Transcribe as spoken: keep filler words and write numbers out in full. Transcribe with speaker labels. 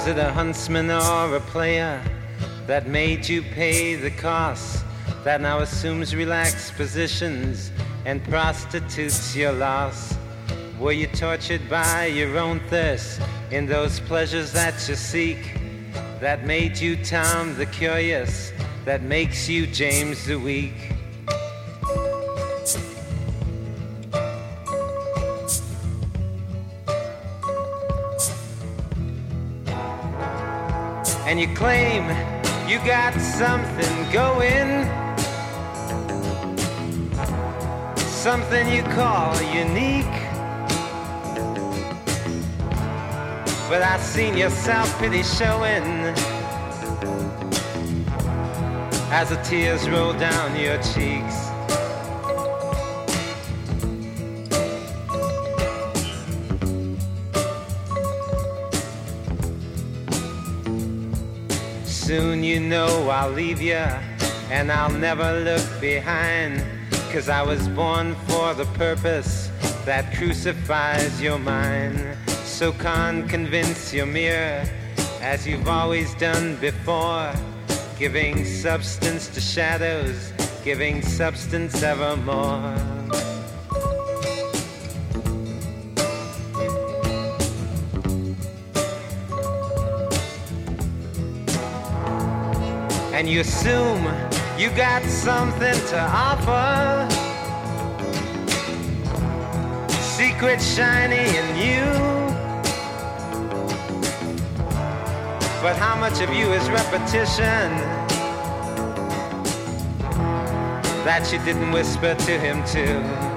Speaker 1: Was it a huntsman or a player that made you pay the cost, that now assumes relaxed positions and prostitutes your loss? Were you tortured by your own thirst in those pleasures that you seek, that made you Tom the Curious, that makes you James the Weak? And you claim you got something going, something you call unique. But I seen your self-pity showing as the tears roll down your cheeks. Soon you know I'll leave you, and I'll never look behind, 'cause I was born for the purpose that crucifies your mind. So can't convince your mirror, as you've always done before, giving substance to shadows, giving substance evermore. And you assume you got something to offer, secret shiny in you. But how much of you is repetition that you didn't whisper to him too?